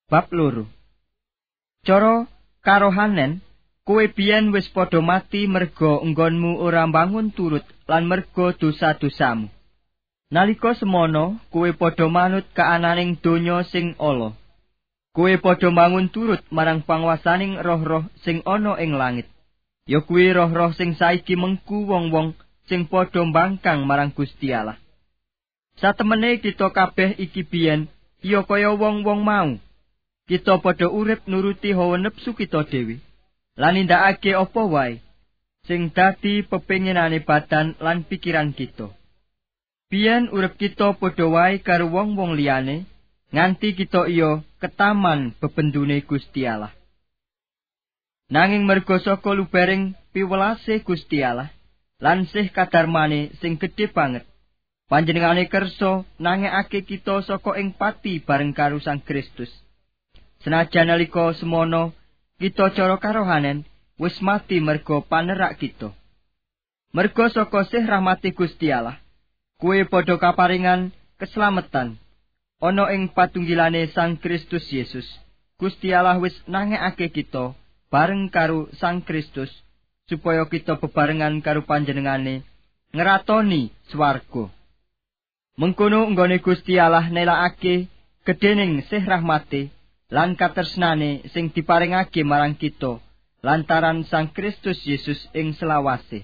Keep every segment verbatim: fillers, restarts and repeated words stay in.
Bab loro. Cara karohanen, kowe biyen wis padha mati merga enggonmu ora mbangun turut lan merga dosa-dosamu. Nalika semono, kowe padha manut kaananing donya sing ala. Kowe padha mbangun turut marang panguwasaning roh-roh sing ana ing langit. Ya kuwi roh-roh sing saiki mengku wong-wong sing padha mbangkang marang Gusti Allah. Satemene kita kabeh iki biyen ya kaya wong-wong mau. Kita padha urip nuruti hawa nepsu kita dhewe, lan nindakake apa wae sing dadi pepinginane badan lan pikiran kita. Biyen urip kita padha wae karo wong-wong liyane, nganti kita iya ketaman bebendune Gusti Allah. Nanging merga saka lubering piwelase Gusti Allah, lan sih kadarmane sing gedhe banget, panjenengane kersa nangekake kita saka ing pati bareng karo Sang Kristus. Senajan nalika semono kita cara karohanen wis mati merga panerak kita. Merga saka sih rahmati Gusti Allah, kowe padha kaparingan keslametan ana ing patunggilane Sang Kristus Yesus. Gusti Allah wis nangekake kita bareng karo Sang Kristus supaya kita bebarengan karo panjenengane ngeratoni swarga. Mengkono nggone Gusti Allah nelakake gedhening sih rahmate lan katresnane sing diparingake marang kita lantaran Sang Kristus Yesus ing selawase.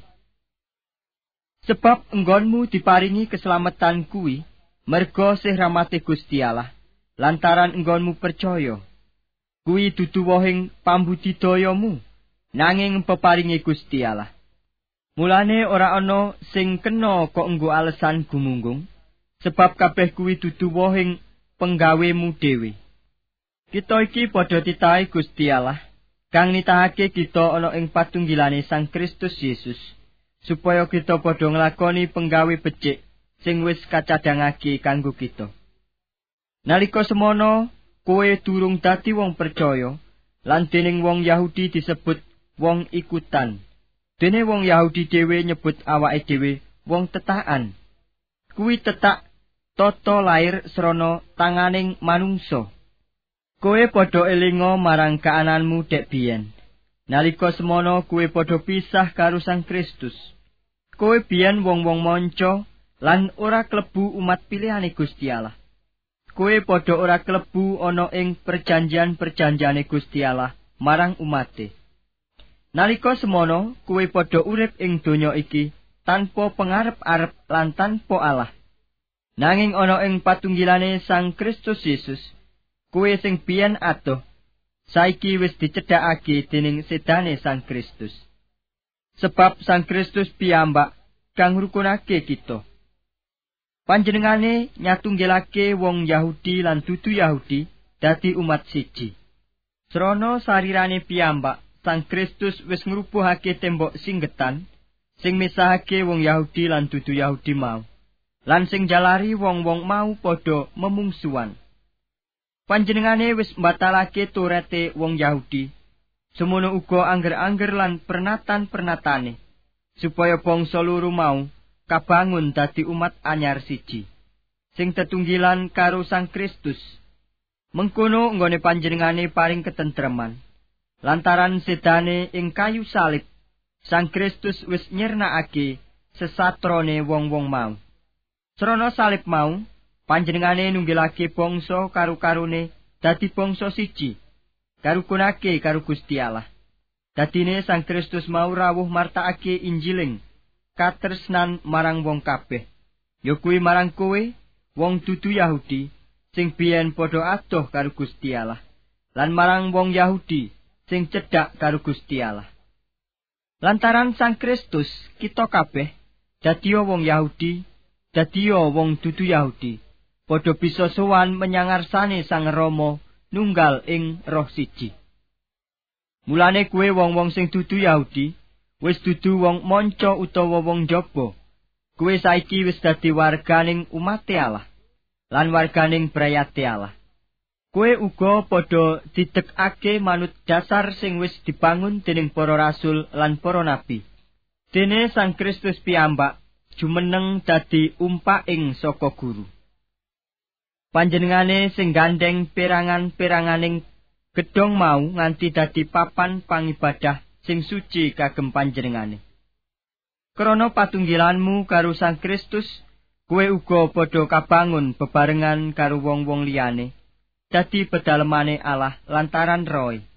Sebab enggonmu diparingi keselamatan kuwi merga sih rahmate Gusti Allah lantaran enggonmu percaya. Kuwi dudu wohing pambudidayamu nanging peparinge Gusti Allah. Mulane ora ana sing kena kok nggo alesan gumunggung, sebab kabeh kuwi dudu wohing penggawemu dhewe. Kita iki padha titahi Gusti Allah, kang nitahake kita ana ing patunggilane Sang Kristus Yesus, supaya kita padha nglakoni penggawe becik sing wis kacadhangake kanggo kita. Nalika semono, kowe durung dadi wong percaya, lan dening wong Yahudi disebut wong ikutan. Dene wong Yahudi dhewe nyebut awake dhewe wong tetakan. Kuwi tetak tata lair srana tanganing manungsa. Kowe padha elinga marang kaananmu dek biyen. Nalika semono kowe padha pisah karo Sang Kristus. Kowe biyen wong-wong manca lan ora klebu umat pilihane Gusti Allah. Kowe padha ora klebu ana ing perjanjian-perjanjiane Gusti Allah marang umate. Nalika semono kowe padha urip ing donya iki tanpa pengarep-arep lan tanpa Allah. Nanging ana ing patunggilane Sang Kristus Yesus, kowe sing biyen adoh, saiki wis dicedhakake dening sedane Sang Kristus. Sebab Sang Kristus piyambak kang ngrukunake kita. Panjenengane nyatunggilake wong Yahudi lan dudu Yahudi dadi umat siji. Srana sarirane piyambak, Sang Kristus wis ngrubuhake tembok singgetan sing misahake wong Yahudi lan dudu Yahudi mau, lan sing jalari wong-wong mau padha memungsuan. Panjenengane wis mbatalake turete wong Yahudi, semono uga angger-angger lan pernatan-pernatane, supaya bangsa loro mau kabangun dadi umat anyar siji, sing tetunggilan karo Sang Kristus. Mengkono nggone panjenengane paring ketentreman, lantaran sedane ing kayu salib, Sang Kristus wis nyernakake sesatrone wong-wong mau. Srana salib mau, panjenengane nunggilake bangsa karo-karone dadi bangsa siji, karukunake karo Gusti Allah. Dadine Sang Kristus mau rawuh martakake Injiling katresnan marang wong kabeh, ya kuwi marang kowe wong dudu Yahudi sing biyen padha adoh karo Gusti Allah, lan marang wong Yahudi sing cedhak karo Gusti Allah. Lantaran Sang Kristus kita kabeh dadiya wong Yahudi, dadiya wong dudu Yahudi, padha bisa sowan menyang ngarsane Sang Rama nunggal ing roh siji. Mulane kowe wong-wong sing dudu Yahudi wis dudu wong manca utawa wong jaba. Kowe saiki wis dadi warganing umat Allah lan warganing brayate Allah. Kowe uga padha didekake manut dasar sing wis dibangun dening para rasul lan para nabi. Dene Sang Kristus piyambak jumeneng dadi umpaking saka guru. Panjenengane sing gandeng perangan-peranganing gedhong mau nganti dadi papan pangibadah sing suci kagem panjenengane. Krana patunggilanmu karo Sang Kristus, kowe uga padha kabangun bebarengan karo wong-wong liyane, dadi pedalemane Allah lantaran Roh.